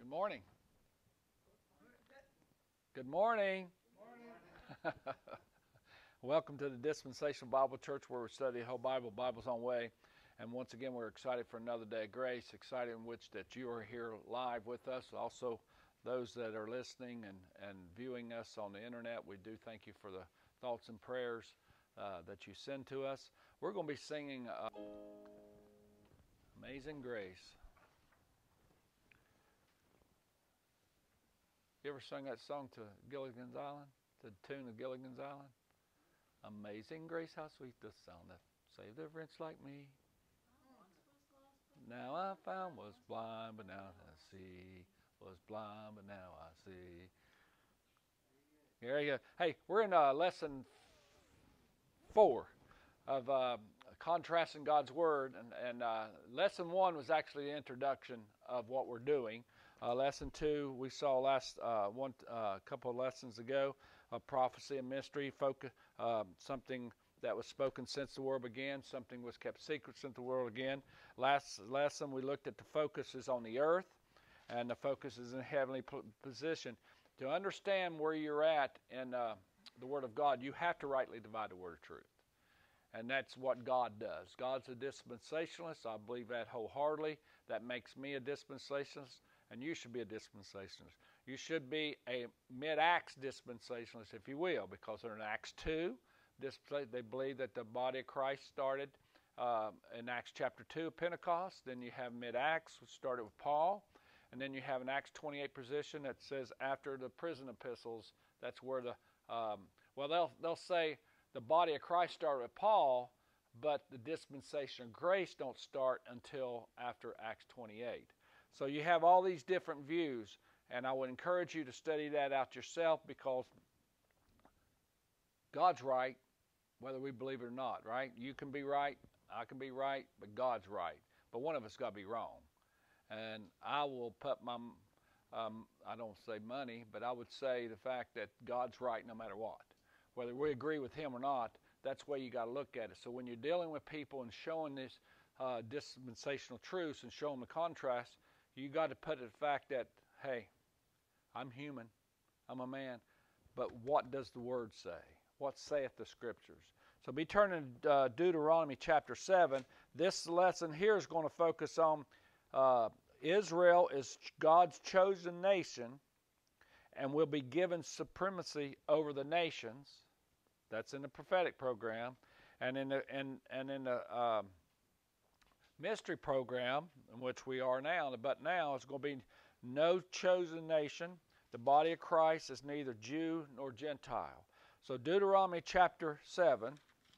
Good morning. Good morning. Welcome to the Dispensational Bible Church where we study the whole Bible, Bible's own way. And once again, we're excited for another day of grace, excited in which that you are here live with us. Also, those that are listening and viewing us on the internet, we do thank you for the thoughts and prayers that you send to us. We're going to be singing Amazing Grace. You ever sung that song to Gilligan's Island? The tune of Gilligan's Island? Amazing grace, how sweet the sound that saved a wretch like me. Now I found was blind, but now I see. Was blind, but now I see. There you go. Hey, we're in lesson 4 of contrasting God's Word, and lesson 1 was actually the introduction of what we're doing. Lesson 2 we saw last couple of lessons ago, prophecy and mystery, focus, something that was spoken since the world began, something was kept secret since the world began. Last lesson we looked at the focus is on the earth, and the focus is in a heavenly position. To understand where you're at in the Word of God, you have to rightly divide the Word of truth. And that's what God does. God's a dispensationalist. I believe that wholeheartedly. That makes me a dispensationalist, and you should be a dispensationalist. You should be a mid-Acts dispensationalist, if you will, because they're in Acts 2. They believe that the body of Christ started in Acts chapter 2 of Pentecost. Then you have mid-Acts, which started with Paul. And then you have an Acts 28 position that says after the prison epistles, that's where they'll say the body of Christ started with Paul, but the dispensation of grace don't start until after Acts 28. So you have all these different views, and I would encourage you to study that out yourself, because God's right, whether we believe it or not, right? You can be right, I can be right, but God's right. But one of us got to be wrong. And I will put my, I don't say money, but I would say the fact that God's right no matter what. Whether we agree with him or not, that's the way you got to look at it. So when you're dealing with people and showing this dispensational truths and showing the contrast, you got to put it the fact that, hey, I'm human, I'm a man, but what does the Word say? What saith the Scriptures? So be turning to Deuteronomy chapter 7. This lesson here is going to focus on Israel is God's chosen nation and will be given supremacy over the nations. That's in the prophetic program. And in the mystery program, in which we are now, but now it's going to be no chosen nation. The body of Christ is neither Jew nor Gentile. So Deuteronomy chapter 7.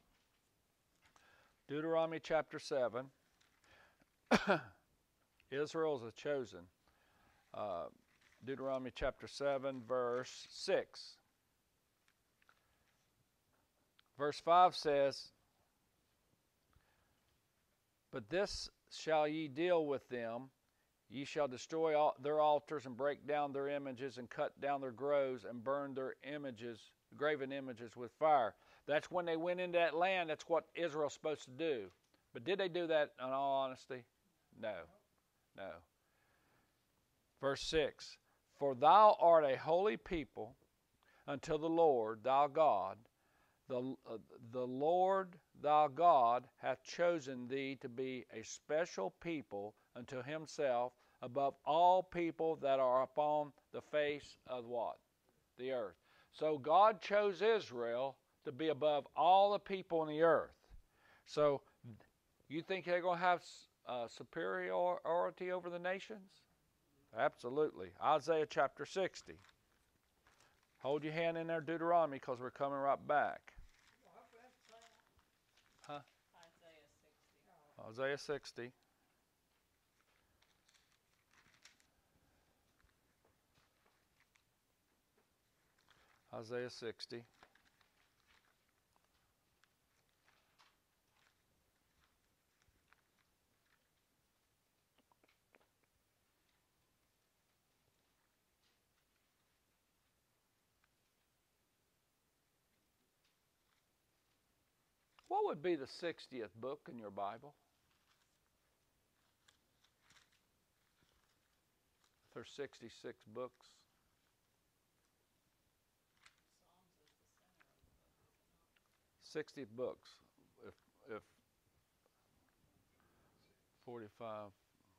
Deuteronomy chapter 7. Israel is a chosen. Deuteronomy chapter 7, verse 6. Verse 5 says, "But this shall ye deal with them. Ye shall destroy all their altars and break down their images and cut down their groves and burn their images, graven images with fire." That's when they went into that land. That's what Israel's supposed to do. But did they do that in all honesty? No. No. Verse 6, "For thou art a holy people unto the Lord thy God. The Lord thy God hath chosen thee to be a special people unto himself above all people that are upon the face of what? The earth." So God chose Israel to be above all the people on the earth. So you think they're going to have superiority over the nations? Absolutely. Isaiah chapter 60. Hold your hand in there, Deuteronomy, because we're coming right back. Huh? Isaiah 60. Isaiah 60. What would be the 60th book in your Bible? there's 66 books. 60 books. If 45,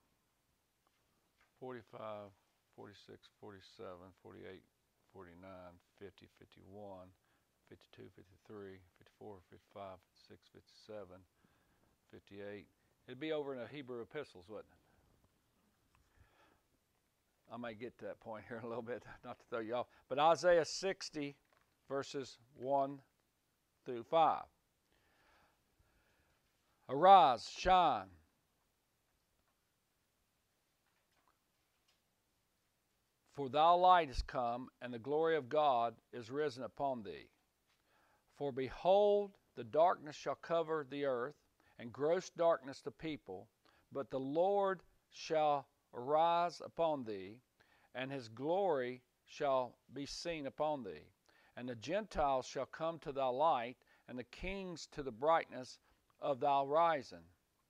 45, 46, 47, 48, 49, 50, 51, 52, 53, 54, 55, 56, 57, 58. It'd be over in the Hebrew epistles, wouldn't it? I may get to that point here in a little bit, not to throw you off. But Isaiah 60, verses 1 through 5. Arise, shine. For thy light is come, and the glory of God is risen upon thee. For behold, the darkness shall cover the earth, and gross darkness the people, but the Lord shall arise upon thee, and his glory shall be seen upon thee. And the Gentiles shall come to thy light, and the kings to the brightness of thy rising.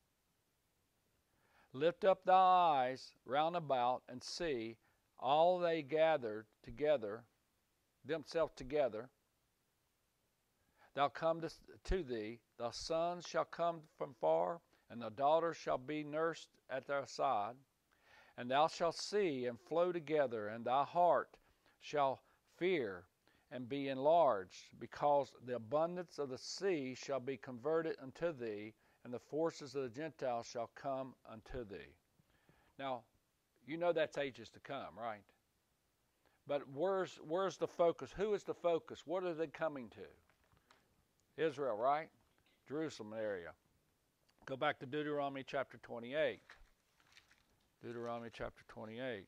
Lift up thy eyes round about, and see, all they gathered together, themselves together. Thou come to thee, thy sons shall come from far, and thy daughters shall be nursed at thy side. And thou shalt see and flow together, and thy heart shall fear and be enlarged, because the abundance of the sea shall be converted unto thee, and the forces of the Gentiles shall come unto thee. Now, you know that's ages to come, right? But where's the focus? Who is the focus? What are they coming to? Israel, right? Jerusalem area. Go back to Deuteronomy chapter 28. Deuteronomy chapter 28.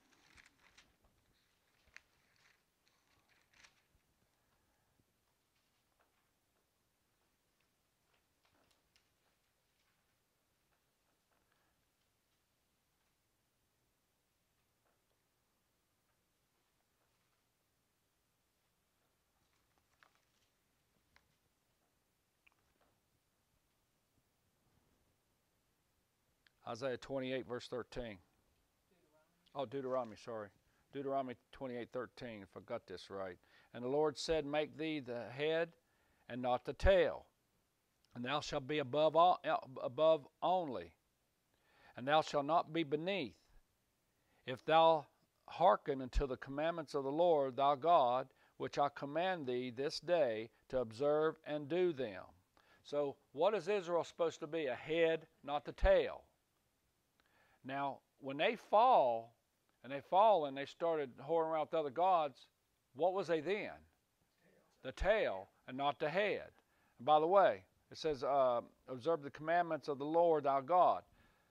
Isaiah 28, verse 13. Deuteronomy, sorry. Deuteronomy 28:13, if I got this right. And the Lord said, make thee the head and not the tail, and thou shalt be above only, and thou shalt not be beneath. If thou hearken unto the commandments of the Lord thy God, which I command thee this day to observe and do them. So what is Israel supposed to be? A head, not the tail. Now, when they fall, and they started whoring around with other gods, what was they then? The tail, and not the head. And by the way, it says, observe the commandments of the Lord thy God.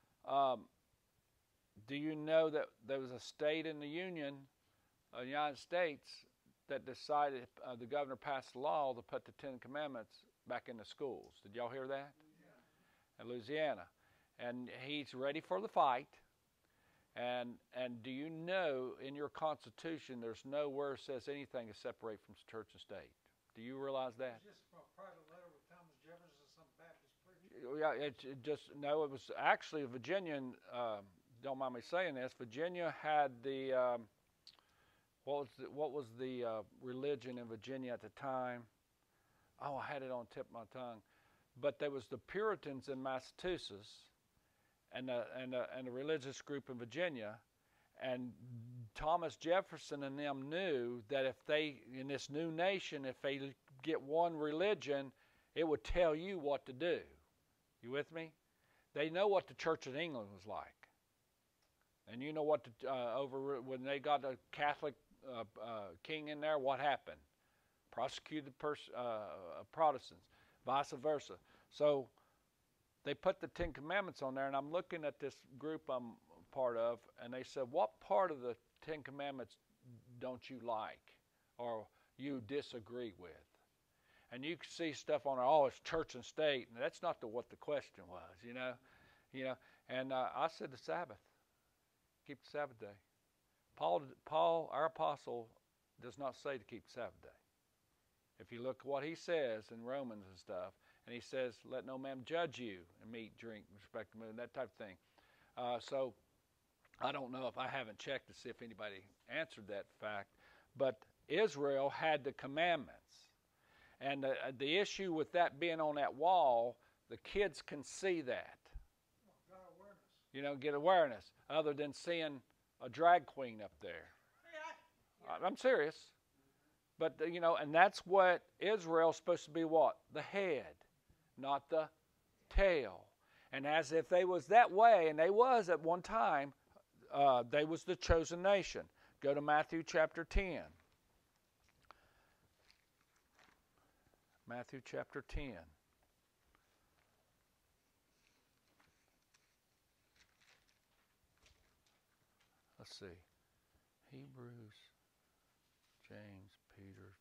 Do you know that there was a state in the Union, the United States, that decided, the governor passed a law to put the Ten Commandments back in the schools? Did y'all hear that? Yeah. In Louisiana. And he's ready for the fight. And do you know in your Constitution there's nowhere says anything to separate from church and state? Do you realize that? It's just a private letter with Thomas Jefferson and some Baptist preacher. Yeah, it was actually a Virginian. Don't mind me saying this. Virginia had the what was the religion in Virginia at the time? Oh, I had it on the tip of my tongue. But there was the Puritans in Massachusetts, and the religious group in Virginia, and Thomas Jefferson and them knew that if they, in this new nation, if they get one religion, it would tell you what to do. You with me? They know what the Church of England was like. And you know what, when they got a Catholic king in there, what happened? Prosecuted Protestants, vice versa. So they put the Ten Commandments on there, and I'm looking at this group I'm part of, and they said, what part of the Ten Commandments don't you like or you disagree with? And you can see stuff on there, oh, it's church and state, and that's not what the question was, you know. And I said the Sabbath. Keep the Sabbath day. Paul, our apostle, does not say to keep the Sabbath day. If you look at what he says in Romans and stuff, and he says, let no man judge you in meat, drink, respect the moon, that type of thing. So I don't know if I haven't checked to see if anybody answered that fact, but Israel had the commandments. And the issue with that being on that wall, the kids can see that. Got awareness. You know, get awareness, other than seeing a drag queen up there. I'm serious. But, you know, and that's what Israel's supposed to be what? The head, not the tail. And as if they was that way, and they was at one time, they was the chosen nation. Go to Matthew chapter 10. Matthew chapter 10. Let's see. Hebrews, James, Peter.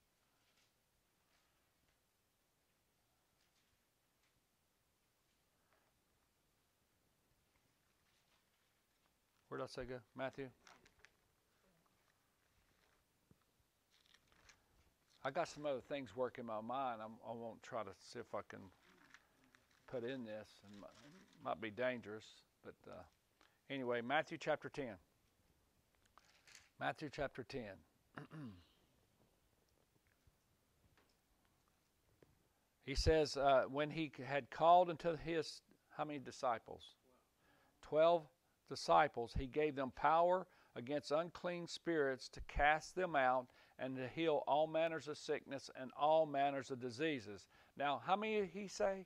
Where did I say go? Matthew? I got some other things working in my mind. I won't try to see if I can put in this. And might be dangerous. But anyway, Matthew chapter 10. Matthew chapter 10. He says, when he had called unto his, how many disciples? 12 disciples. He gave them power against unclean spirits to cast them out and to heal all manners of sickness and all manners of diseases. Now, how many did he say?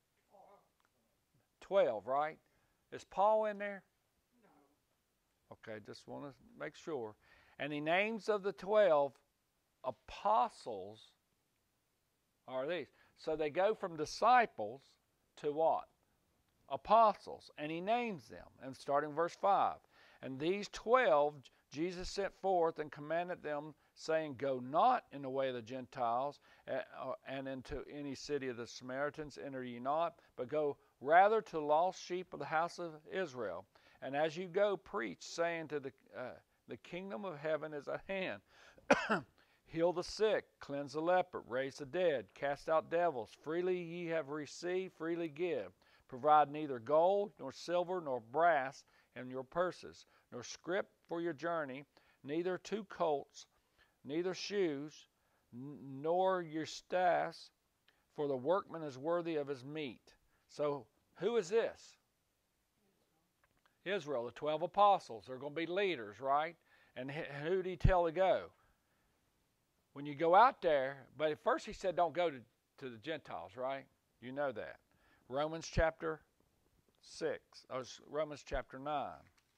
12, right? Is Paul in there? No. Okay, just want to make sure. And the names of the 12 apostles are these. So they go from disciples to what? Apostles. And he names them. And starting verse 5. And these 12 Jesus sent forth and commanded them, saying, Go not in the way of the Gentiles, and into any city of the Samaritans enter ye not, but go rather to the lost sheep of the house of Israel. And as you go, preach, saying to the kingdom of heaven is at hand. Heal the sick, cleanse the leper, raise the dead, cast out devils. Freely ye have received, freely give. Provide neither gold, nor silver, nor brass in your purses, nor scrip for your journey, neither 2 colts, neither shoes, nor your staffs, for the workman is worthy of his meat. So, who is this? Israel, the 12 apostles. They're going to be leaders, right? And who did he tell to go? When you go out there, but at first he said don't go to the Gentiles, right? You know that. Romans chapter 6. Romans chapter 9.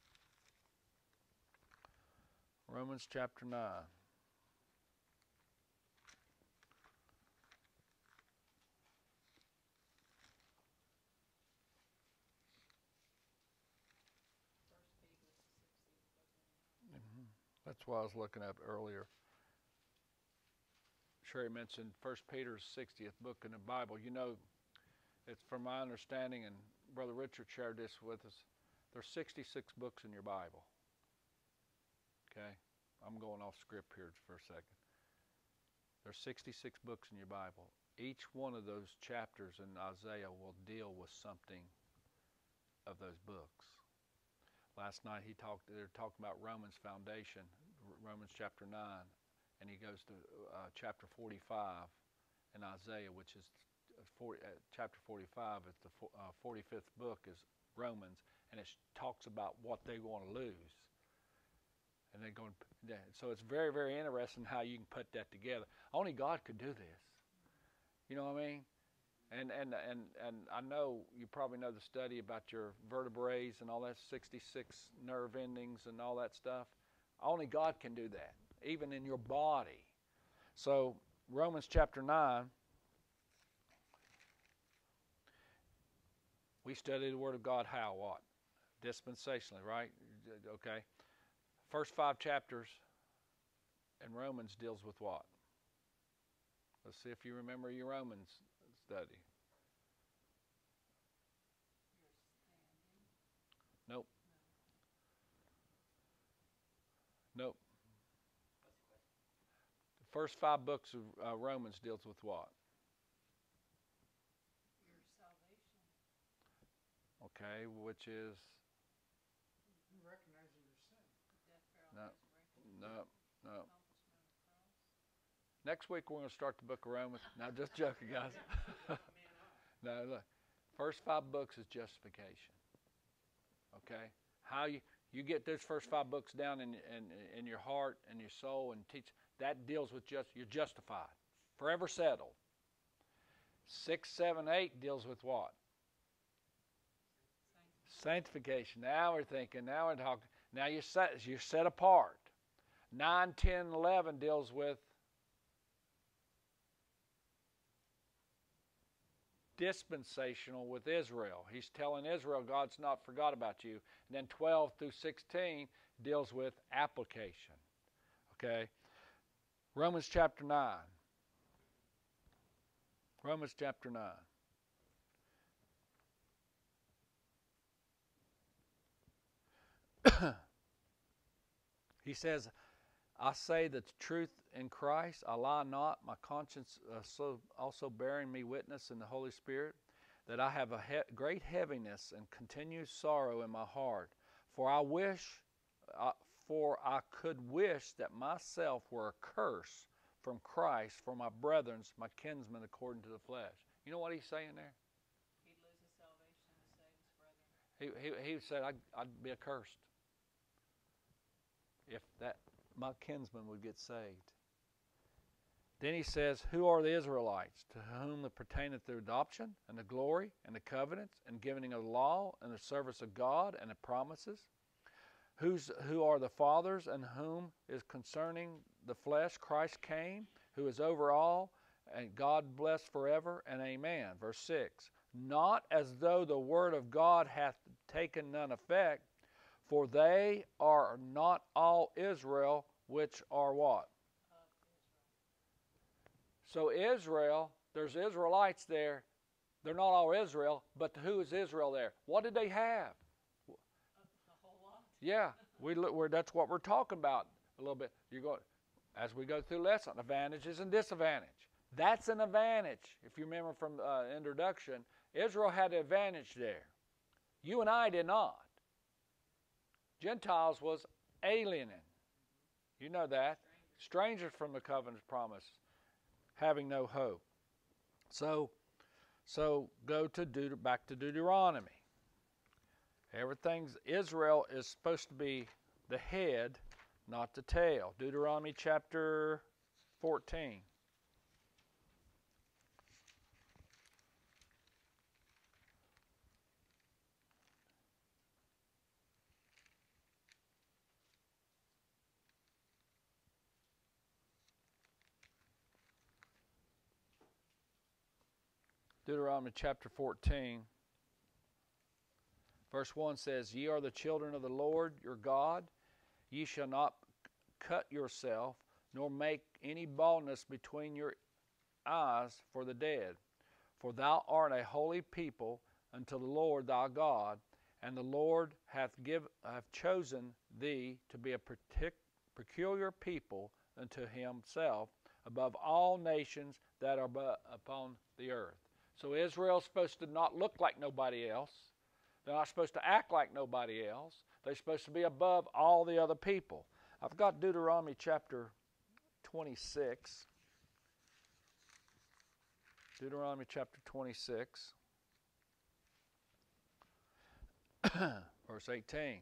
Romans chapter 9. That's what I was looking at earlier. Sherry mentioned 1 Peter's 60th book in the Bible. You know, it's from my understanding, and Brother Richard shared this with us, there's 66 books in your Bible. Okay? I'm going off script here for a second. There's 66 books in your Bible. Each one of those chapters in Isaiah will deal with something of those books. Last night they're talking about Romans foundation, Romans chapter 9, and he goes to chapter 45 in Isaiah, which is chapter 45. It's the 45th book is Romans, and it talks about what they want to lose. And they're going. So it's very, very interesting how you can put that together. Only God could do this. You know what I mean? And I know you probably know the study about your vertebrae and all that, 66 nerve endings and all that stuff. Only God can do that, even in your body. So Romans chapter 9, we study the Word of God how? What? Dispensationally, right? Okay. First 5 chapters in Romans deals with what? Let's see if you remember your Romans study. Nope. Nope. The first 5 books of Romans deals with what? Your salvation. Okay, which is? Recognizing your no, no. Next week we're going to start the book of Romans. Now, just joking, guys. No, look. First 5 books is justification. Okay? How you get those first 5 books down in your heart and your soul and teach, that deals with you're justified. Forever settled. 6, 7, 8 deals with what? Sanctification. Now we're thinking, now we're talking. Now you're set apart. 9, 10, 11 deals with dispensational with Israel. He's telling Israel God's not forgot about you. And then 12 through 16 deals with application. Okay? Romans chapter 9. Romans chapter 9. He says, I say the truth in Christ, I lie not, my conscience also bearing me witness in the Holy Spirit, that I have a great heaviness and continued sorrow in my heart. For I could wish that myself were accursed from Christ for my brethren, my kinsmen according to the flesh. You know what he's saying there? He'd lose his salvation to save his brethren. He said, I'd be accursed if that my kinsman would get saved. Then he says, who are the Israelites, to whom it pertaineth the adoption, and the glory, and the covenants, and giving of the law, and the service of God, and the promises? Who are the fathers, and whom is concerning the flesh Christ came, who is over all, and God blessed forever, and amen. Verse 6, not as though the word of God hath taken none effect, for they are not all Israel, which are what? So Israel, there's Israelites there. They're not all Israel, but who is Israel there? What did they have? A whole lot. Yeah, that's what we're talking about a little bit. As we go through lesson, advantages and disadvantage. That's an advantage. If you remember from introduction, Israel had an advantage there. You and I did not. Gentiles was aliening. You know that. Strangers from the covenant promise, having no hope. So go to back to Deuteronomy. Israel is supposed to be the head, not the tail. Deuteronomy chapter 14. Deuteronomy chapter 14, verse 1 says, ye are the children of the Lord your God. Ye shall not cut yourself, nor make any baldness between your eyes for the dead. For thou art a holy people unto the Lord thy God, and the Lord hath chosen thee to be a peculiar people unto himself above all nations that are upon the earth. So Israel's supposed to not look like nobody else. They're not supposed to act like nobody else. They're supposed to be above all the other people. I've got Deuteronomy chapter 26. Deuteronomy chapter 26, verse 18.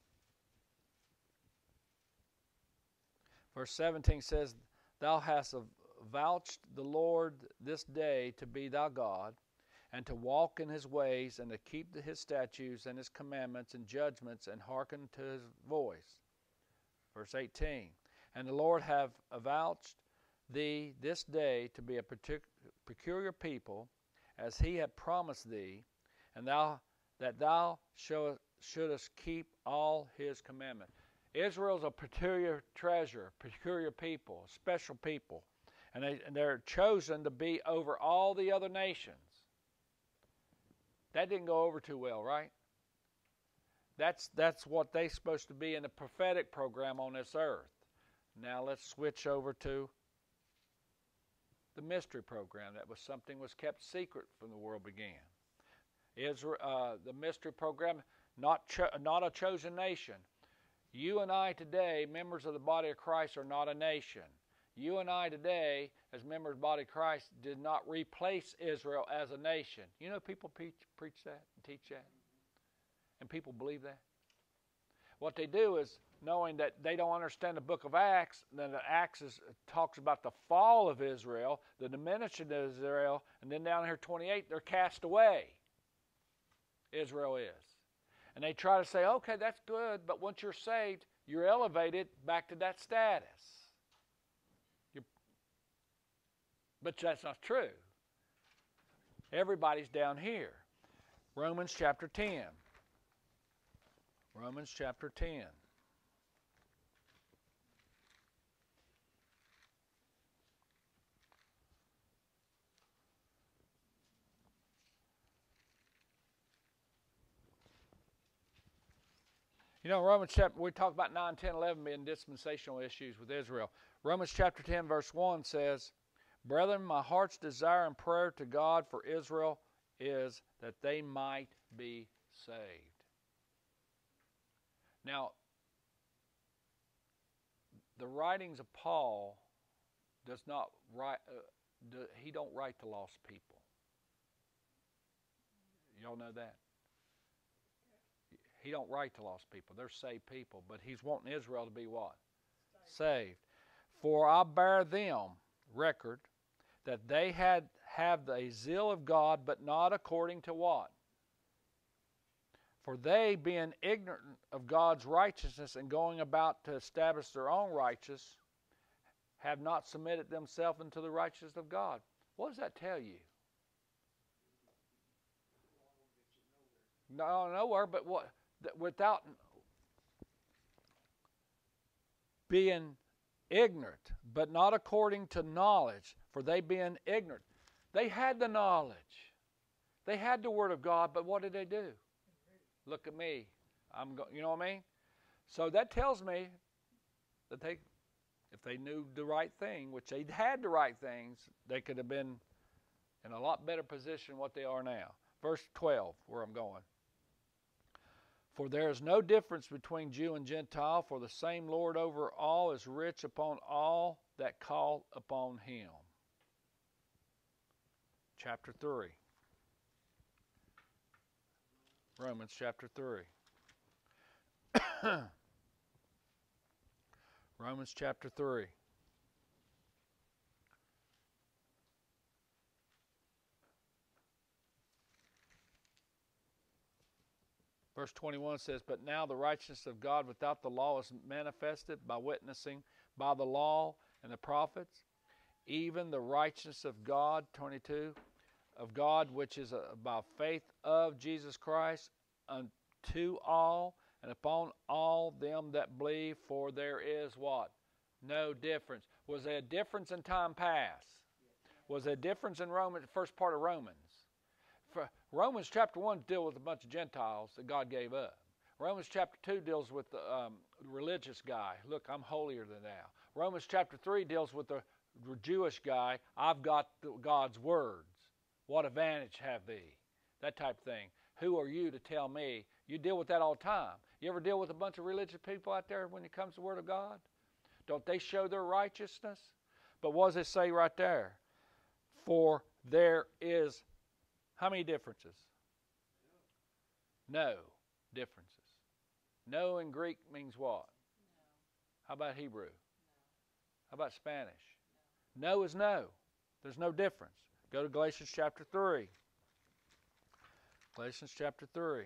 Verse 17 says, thou hast avouched the Lord this day to be thy God, and to walk in his ways, and to keep his statutes and his commandments and judgments, and hearken to his voice. Verse 18, and the Lord have avouched thee this day to be a peculiar people, as he had promised thee, and that thou shouldest keep all his commandments. Israel's a peculiar treasure, peculiar people, special people. And they're chosen to be over all the other nations. That didn't go over too well, right? That's what they're supposed to be in the prophetic program on this earth. Now let's switch over to the mystery program. That was something was kept secret from the world began. Israel, the mystery program, not a chosen nation. You and I today, members of the body of Christ, are not a nation. You and I today, as members of the body of Christ, did not replace Israel as a nation. You know people preach that and teach that? And people believe that? What they do is, knowing that they don't understand the book of Acts, then the Acts talks about the fall of Israel, the diminishing of Israel, and then down here 28, they're cast away. Israel is. And they try to say, okay, that's good, but once you're saved, you're elevated back to that status. But that's not true. Everybody's down here. Romans chapter 10. Romans chapter 10. You know, Romans chapter, we talk about 9, 10, 11 being dispensational issues with Israel. Romans chapter 10, verse 1 says, Brethren, my heart's desire and prayer to God for Israel is that they might be saved. Now, the writings of Paul does not write, he don't write to lost people. Y'all know that? He don't write to lost people. They're saved people. But he's wanting Israel to be what? Saved. For I bear them record that they have the zeal of God, but not according to what? For they, being ignorant of God's righteousness and going about to establish their own righteousness, have not submitted themselves unto the righteousness of God. What does that tell you? No, nowhere, but what? Without being ignorant, but not according to knowledge, for they being ignorant. They had the knowledge. They had the Word of God, but what did they do? Look at me. You know what I mean? So that tells me that if they knew the right thing, which they had the right things, they could have been in a lot better position than what they are now. Verse 12, where I'm going. For there is no difference between Jew and Gentile, for the same Lord over all is rich upon all that call upon him. Chapter 3. Romans chapter 3. Romans chapter 3. Verse 21 says, But now the righteousness of God without the law is manifested by witnessing by the law and the prophets, even the righteousness of God, 22, of God which is by faith of Jesus Christ unto all and upon all them that believe, for there is what? No difference. Was there a difference in time past? Was there a difference in Romans, the first part of Romans? Romans chapter 1 deals with a bunch of Gentiles that God gave up. Romans chapter 2 deals with the religious guy. Look, I'm holier than thou. Romans chapter 3 deals with the Jewish guy. I've got God's words. What advantage have thee? That type of thing. Who are you to tell me? You deal with that all the time. You ever deal with a bunch of religious people out there when it comes to the Word of God? Don't they show their righteousness? But what does it say right there? For there is how many differences? No differences. No in Greek means what? No. How about Hebrew? No. How about Spanish? No. No is no. There's no difference. Go to Galatians chapter 3. Galatians chapter 3.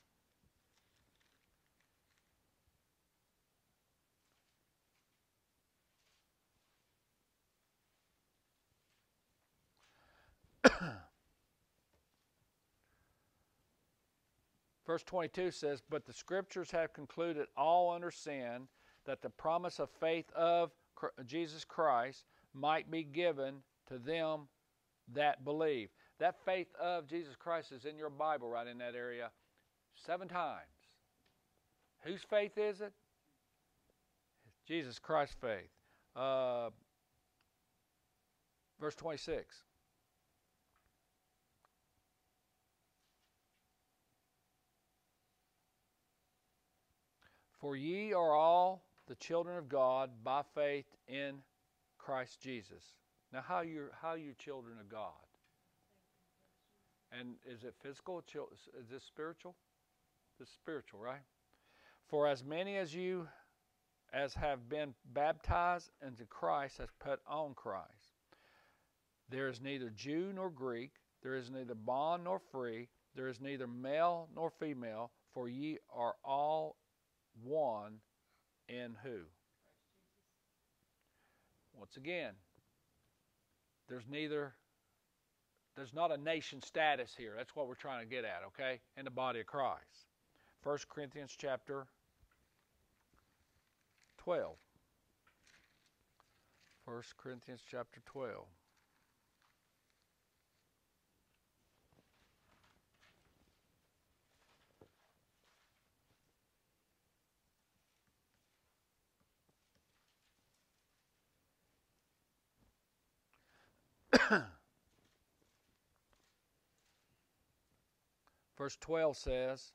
Verse 22 says, But the Scriptures have concluded all under sin, that the promise of faith of Jesus Christ might be given to them that believe. That faith of Jesus Christ is in your Bible right in that area 7 times. Whose faith is it? Jesus Christ's faith. Verse 26. For ye are all the children of God by faith in Christ Jesus. Now, how you children of God? And is it physical? Is this spiritual? This is spiritual, right? For as many as you as have been baptized into Christ has put on Christ. There is neither Jew nor Greek, there is neither bond nor free, there is neither male nor female, for ye are all one in who? Once again, there's not a nation status here. That's what we're trying to get at, okay? In the body of Christ. 1 Corinthians chapter 12. 1 Corinthians chapter 12. Verse 12 says,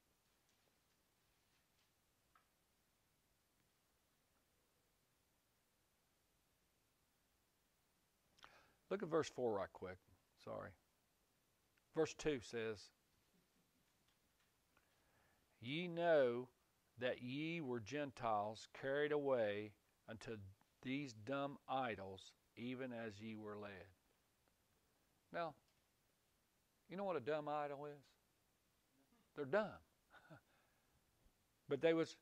look at verse 4 right quick. Sorry. Verse 2 says, ye know that ye were Gentiles carried away unto these dumb idols, even as ye were led. Now, you know what a dumb idol is? They're dumb. But they was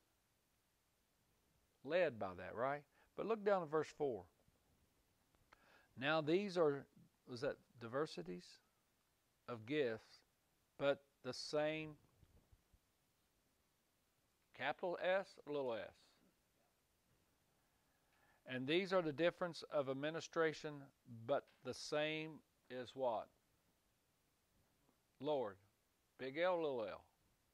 led by that, right? But look down at verse 4. Now these are, was that diversities of gifts, but the same capital S or little s. And these are the difference of administration, but the same is what? Lord. Big L, little l.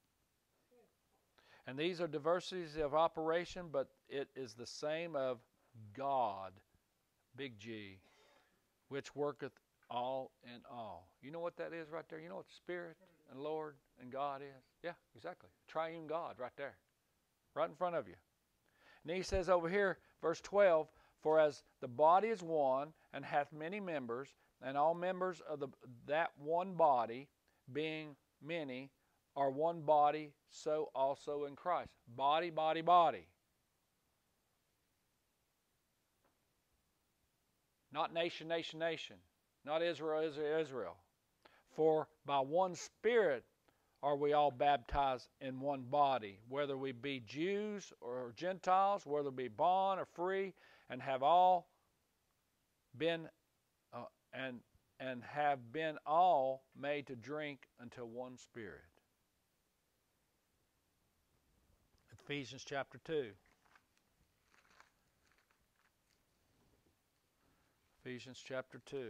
And these are diversities of operation, but it is the same of God, big G, which worketh all in all. You know what that is right there? You know what Spirit and Lord and God is? Yeah, exactly. Triune God right there. Right in front of you. And he says over here, verse 12, for as the body is one and hath many members, and all members of that one body, being many, are one body, so also in Christ. Body, body, body. Not nation, nation, nation. Not Israel, Israel, Israel. For by one Spirit are we all baptized in one body, whether we be Jews or Gentiles, whether we be bond or free, and have all been and have been all made to drink unto one Spirit. Ephesians chapter 2. Ephesians chapter 2.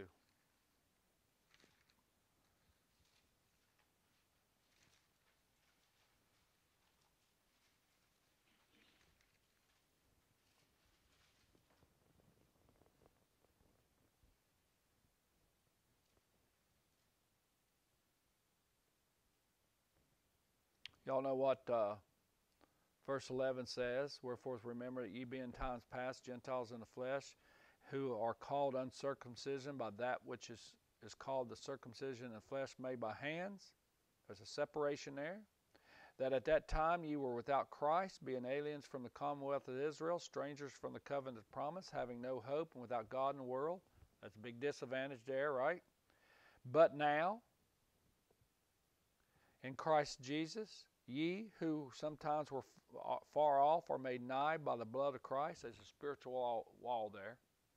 Y'all know what verse 11 says, wherefore remember that ye be in times past Gentiles in the flesh, who are called uncircumcision by that which is called the circumcision in the flesh made by hands. There's a separation there. That at that time ye were without Christ, being aliens from the commonwealth of Israel, strangers from the covenant of promise, having no hope and without God in the world. That's a big disadvantage there, right? But now, in Christ Jesus, ye who sometimes were far off are made nigh by the blood of Christ. There's a spiritual wall there.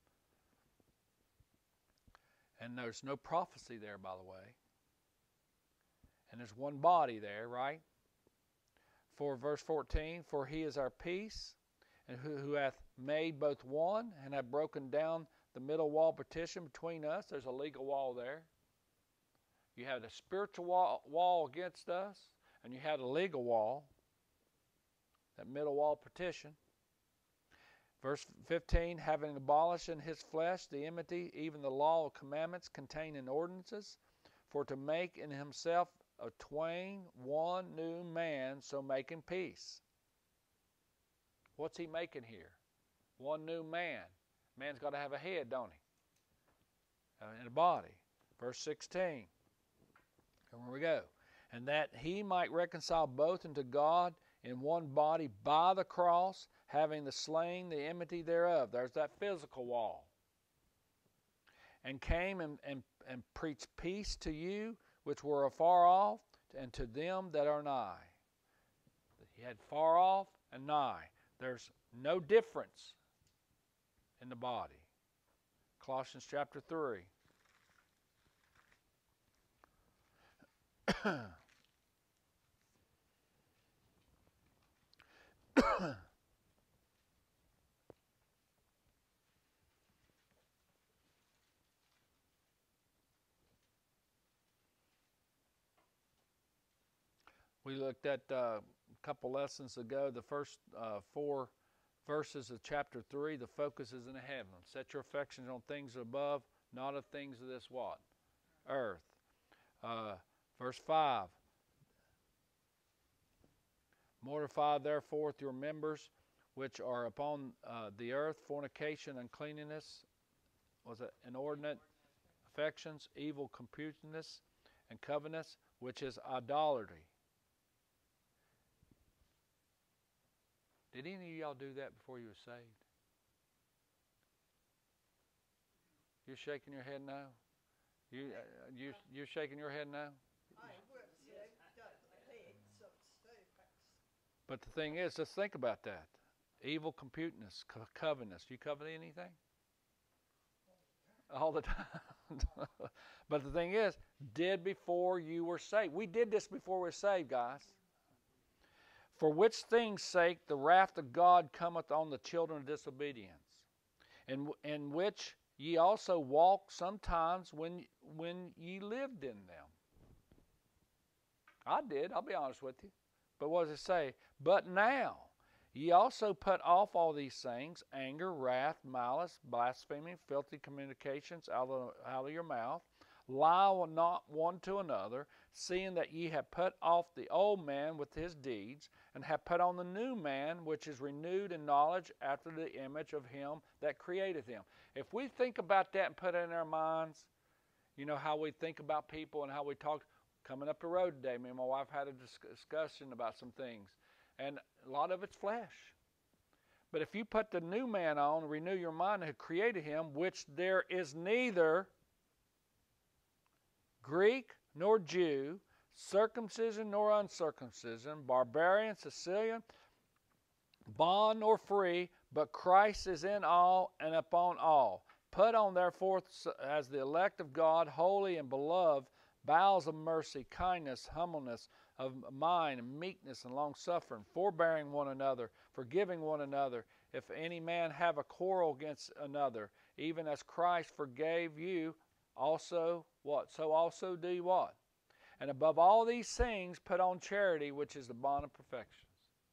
And there's no prophecy there, by the way. And there's one body there, right? For verse 14, for he is our peace, and who hath made both one, and hath broken down the middle wall partition between us. There's a legal wall there. You have the spiritual wall against us, and you have the legal wall, that middle wall partition. Verse 15, having abolished in his flesh the enmity, even the law of commandments contained in ordinances, for to make in himself of twain one new man, so making peace. What's he making here? One new man. Man's got to have a head, don't he? And a body. Verse 16. Here we go. And that he might reconcile both unto God in one body by the cross, having the slain the enmity thereof. There's that physical wall. And came and preached peace to you which were afar off, and to them that are nigh. He had far off and nigh. There's no difference in the body. Colossians chapter 3. We looked at a couple lessons ago, the first 4 verses of chapter 3, the focus is in heaven. Set your affections on things above, not of things of this what? Earth. Verse 5. Mortify therefore with your members which are upon the earth, fornication, uncleanness, was it inordinate affections, evil computedness, and covetousness, which is idolatry. Did any of y'all do that before you were saved? You're shaking your head no? You're shaking your head no? But the thing is, just think about that. Evil computedness, covetousness. You covet anything? All the time. But the thing is, did before you were saved. We did this before we were saved, guys. For which things sake the wrath of God cometh on the children of disobedience, in which ye also walked sometimes when ye lived in them. I did, I'll be honest with you. But what does it say? But now ye also put off all these things, anger, wrath, malice, blasphemy, filthy communications out of your mouth. Lie not one to another, seeing that ye have put off the old man with his deeds, and have put on the new man, which is renewed in knowledge after the image of him that created him. If we think about that and put it in our minds, you know how we think about people and how we talk. Coming up the road today, me and my wife had a discussion about some things, and a lot of it's flesh. But if you put the new man on, renew your mind, who created him, which there is neither Greek nor Jew, circumcision nor uncircumcision, barbarian, Sicilian, bond nor free, but Christ is in all and upon all. Put on therefore as the elect of God, holy and beloved, bowels of mercy, kindness, humbleness of mind, and meekness, and long-suffering, forbearing one another, forgiving one another. If any man have a quarrel against another, even as Christ forgave you, also what? So also do you what? And above all these things, put on charity, which is the bond of perfection.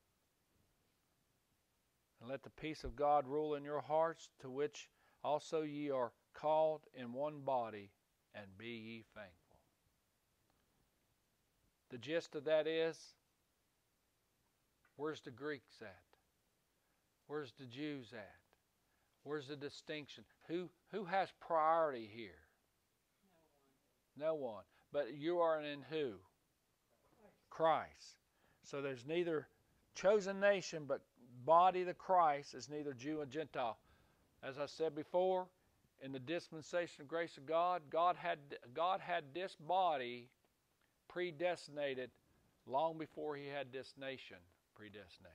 And let the peace of God rule in your hearts, to which also ye are called in one body, and be ye thankful. The gist of that is, where's the Greeks at? Where's the Jews at? Where's the distinction? Who has priority here? No one. But you are in who? Christ. So there's neither chosen nation, but body of the Christ is neither Jew and Gentile. As I said before, in the dispensation of grace of God, God had this body predestinated long before he had this nation predestinated.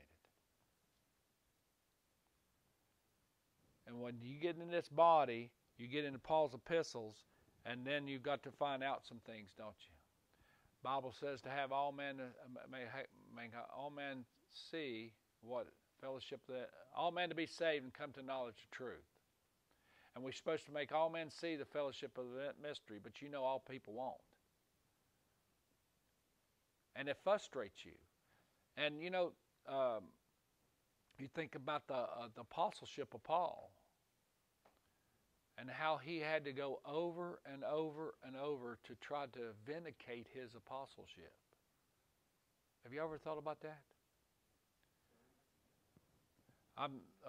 And when you get in this body, you get into Paul's epistles, and then you've got to find out some things, don't you? The Bible says to have all men, may all men see what fellowship, that all men to be saved and come to knowledge of truth. And we're supposed to make all men see the fellowship of that mystery, but you know all people won't. And it frustrates you. And you know, you think about the apostleship of Paul, and how he had to go over and over and over to try to vindicate his apostleship. Have you ever thought about that? I'm